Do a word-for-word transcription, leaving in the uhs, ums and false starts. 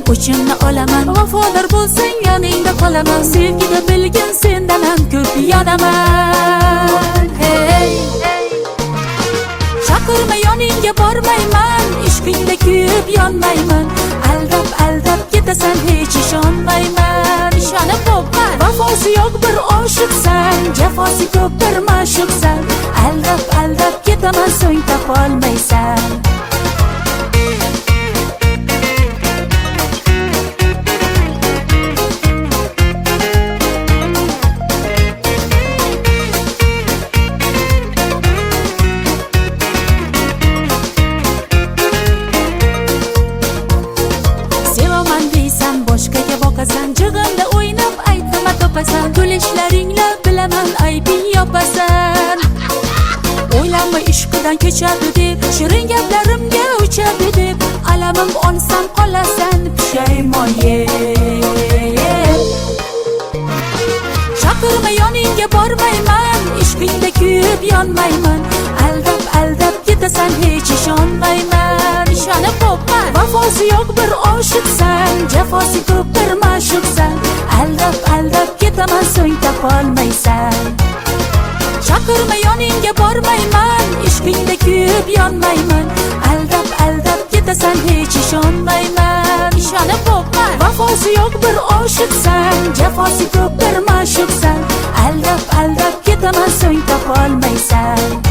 o'chimni olaman. Vafodor bo'lsang yoningda qolaman, sevgida bilgin sendan ham ko'p yonaman. Hey chaqirma yoningga bormayman, ishqingda kuyib yonmayman. Aldab aldab ketasan, hech ishonmayman. Ishonib boqma, vafosi yo'q bir oshiqsan, jafosi ko'p bir ma'shuqsan. Aldab aldab ketaman, so'ng topolmaysan. Boshqaga boqasan, jig'imda o'ynab aytma topasan. Kulishlaringla bilaman aybing yopasan. O'ylanma ishqidan kechadi deb, shirin gaplarimga o'chadi deb, alamim olsam qolasan pushaymon. Chaqirma yoningga bormayman, ishqingda kuyib yonmayman. Aldab aldab ketasan, hech ishonmayman. Ishonib boqma, vafosi yo'q bir oshiqsan, jafosi ko'p bir ma'shuqsan. Aldab aldab ketaman, so'ng topolmaysan. Chaqirma yoningga bormayman, ishqingda kuyib yonmayman. Aldab aldab ketasan, hech ishonmayman. Ishonib boqma, vafosi yo'q bir oshiqsan, jafosi ko'p bir ma'shuqsan. Aldab aldab ketaman, so'ng topolmaysan.